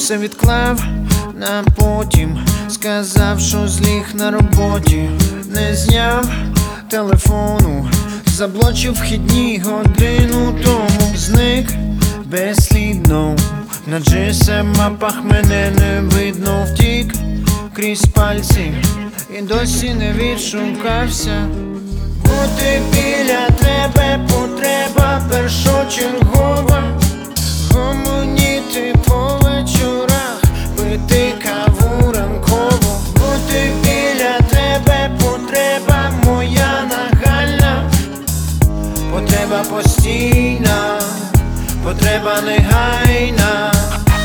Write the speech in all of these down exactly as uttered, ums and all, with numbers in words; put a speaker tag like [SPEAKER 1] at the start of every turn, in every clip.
[SPEAKER 1] Усе відклав на потім, сказав, що зліг на роботі. Не зняв телефону, заблочив вхідні годину тому. Зник безслідно, на джі ес ем-мапах мене не видно. Втік крізь пальці і досі не відшукався. Бути біля тебе потреба першочергова. Гомоніти по вечорах, пити каву ранково. Бути біля тебе потреба моя нагальна. Потреба постійна, потреба негайна.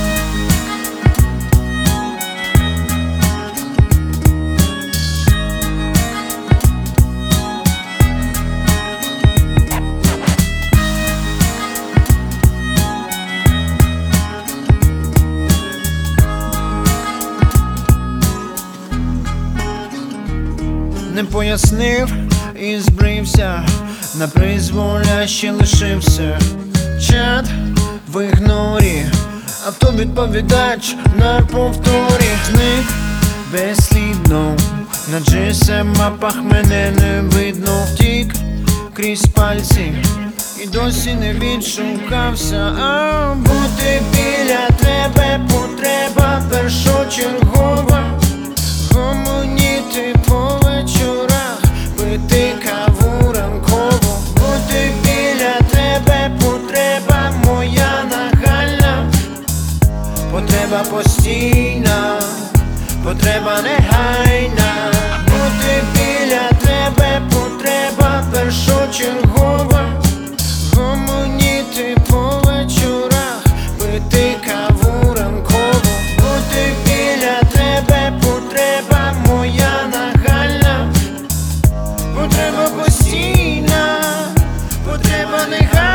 [SPEAKER 1] Не пояснив і збрився, на призволяще лишився. Чат в ігнорі, автовідповідач на повторі. Зник безслідно, на джі ес ем-мапах мене не видно. Втік крізь пальці і досі не відшукався. А бути біля тебе потреба першочергова. Гомоніти по вечорах, пити каву ранково. Бути біля тебе потреба моя нагальна. Потреба постійна, потреба негайна. Бути біля тебе потреба першочергова. Гомоніти по вечорах, пити каву ранково. Бути біля тебе потреба моя нагальна. Потреба постійна, потреба негайна.